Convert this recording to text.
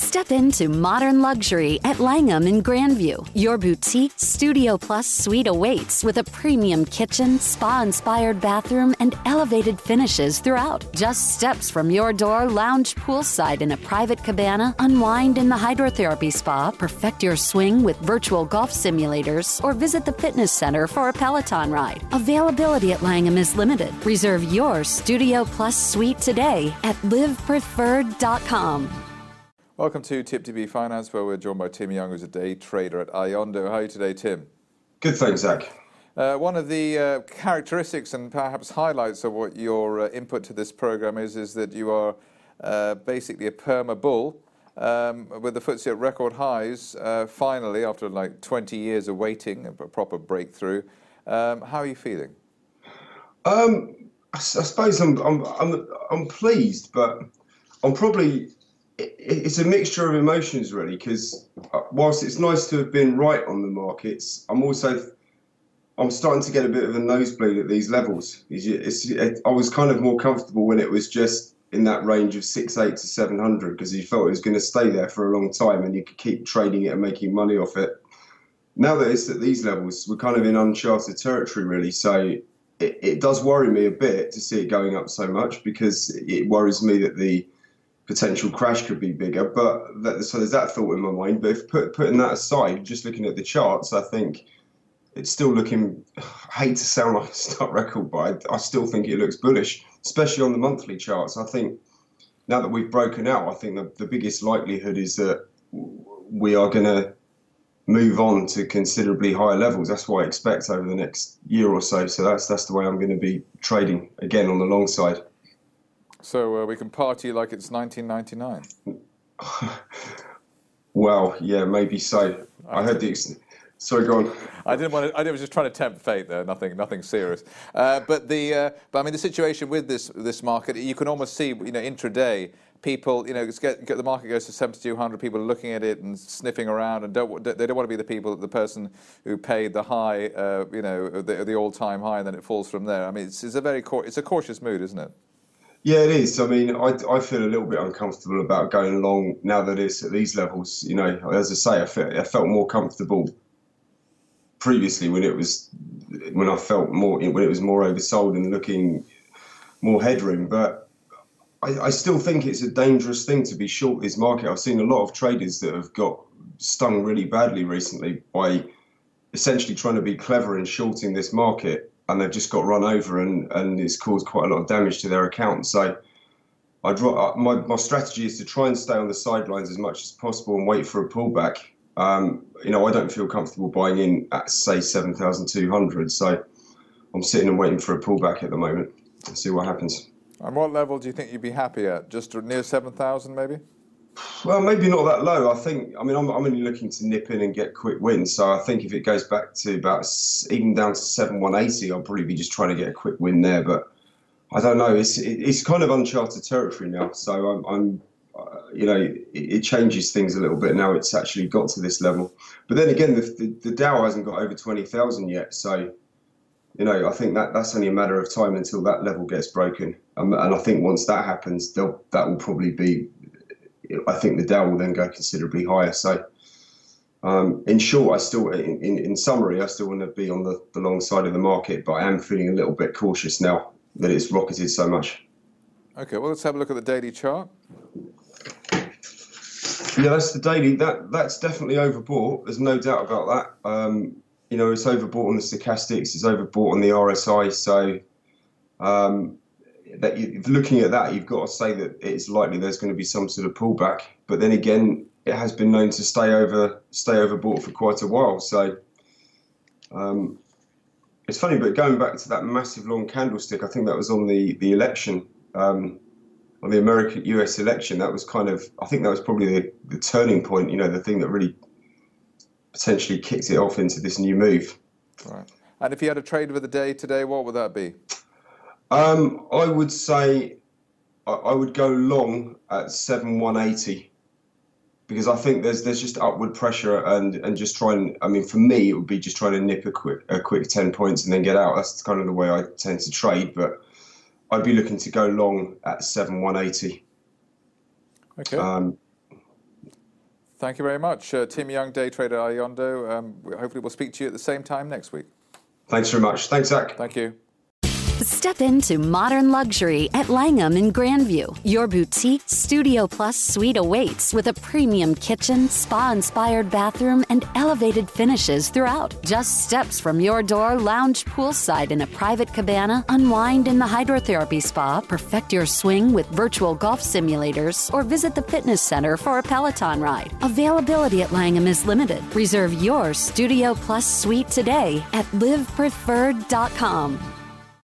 Step into modern luxury at Langham in Grandview. Your boutique Studio Plus suite awaits with a premium kitchen, spa-inspired bathroom, and elevated finishes throughout. Just steps from your door, lounge poolside in a private cabana, unwind in the hydrotherapy spa, perfect your swing with virtual golf simulators, or visit the fitness center for a Peloton ride. Availability at Langham is limited. Reserve your Studio Plus suite today at livepreferred.com. Welcome to Tip2B Finance, where we're joined by Tim Young, who's a day trader at Iondo. How are you today, Tim? Good, thanks, Zach. One of the characteristics and perhaps highlights of what your input to this program is that you are basically a perma bull with the FTSE at record highs, finally, after like 20 years of waiting, a proper breakthrough. How are you feeling? I suppose I'm pleased, but I'm probably... It's a mixture of emotions, really, because whilst it's nice to have been right on the markets, I'm starting to get a bit of a nosebleed at these levels. I was kind of more comfortable when it was just in that range of 680 to 700, because you felt it was going to stay there for a long time and you could keep trading it and making money off it. Now that it's at these levels, we're kind of in uncharted territory, really. So it does worry me a bit to see it going up so much, because it worries me that the potential crash could be bigger, so there's that thought in my mind. But if putting that aside, just looking at the charts, I think it's still looking, I hate to sound like a stock record, but I still think it looks bullish, especially on the monthly charts. I think now that we've broken out, I think the biggest likelihood is that we are going to move on to considerably higher levels. That's what I expect over the next year or so. So that's the way I'm going to be trading again on the long side. So we can party like it's 1999. Well, yeah, maybe so. I heard sorry, go on. I was just trying to tempt fate there. Nothing serious. But I mean, the situation with this market, you can almost see, intraday, people, the market goes to 7,200. People are looking at it and sniffing around, and they don't want to be the person who paid the high, the all-time high, and then it falls from there. I mean, it's a cautious mood, isn't it? Yeah, it is. I mean, I feel a little bit uncomfortable about going along now that it's at these levels. As I say, I felt more comfortable previously when it was more oversold and looking more headroom. But I still think it's a dangerous thing to be short this market. I've seen a lot of traders that have got stung really badly recently by essentially trying to be clever in shorting this market. And they've just got run over, and it's caused quite a lot of damage to their account. So my strategy is to try and stay on the sidelines as much as possible and wait for a pullback. I don't feel comfortable buying in at, say, 7,200. So I'm sitting and waiting for a pullback at the moment to see what happens. And what level do you think you'd be happy at? Just near 7,000 maybe? Well, maybe not that low. I'm only looking to nip in and get quick wins. So I think if it goes back to even down to 7,180, I'll probably be just trying to get a quick win there. But I don't know. It's kind of uncharted territory now. So it changes things a little bit now. It's actually got to this level. But then again, the Dow hasn't got over 20,000 yet. So I think that's only a matter of time until that level gets broken. And I think once that happens, that will probably be. I think the Dow will then go considerably higher. So, in short, in summary, I still want to be on the long side of the market, but I am feeling a little bit cautious now that it's rocketed so much. Okay, well, let's have a look at the daily chart. Yeah, that's the daily. That's definitely overbought. There's no doubt about that. It's overbought on the stochastics. It's overbought on the RSI. So, looking at that, you've got to say that it's likely there's going to be some sort of pullback. But then again, it has been known to stay overbought for quite a while. So it's funny, but going back to that massive long candlestick, I think that was on the election, on the American-US election. That was I think that was probably the turning point. The thing that really potentially kicked it off into this new move. Right. And if you had a trade of the day today, what would that be? I would say I would go long at 7,180 because I think there's just upward pressure and just try and, I mean, for me, it would be just trying to nip a quick 10 points and then get out. That's kind of the way I tend to trade, but I'd be looking to go long at 7,180. Okay. Thank you very much. Tim Young, day trader at Yondo. Hopefully we'll speak to you at the same time next week. Thanks very much. Thanks, Zach. Thank you. Step into modern luxury at Langham in Grandview. Your boutique Studio Plus suite awaits with a premium kitchen, spa-inspired bathroom, and elevated finishes throughout. Just steps from your door, lounge poolside in a private cabana, unwind in the hydrotherapy spa, perfect your swing with virtual golf simulators, or visit the fitness center for a Peloton ride. Availability at Langham is limited. Reserve your Studio Plus suite today at livepreferred.com.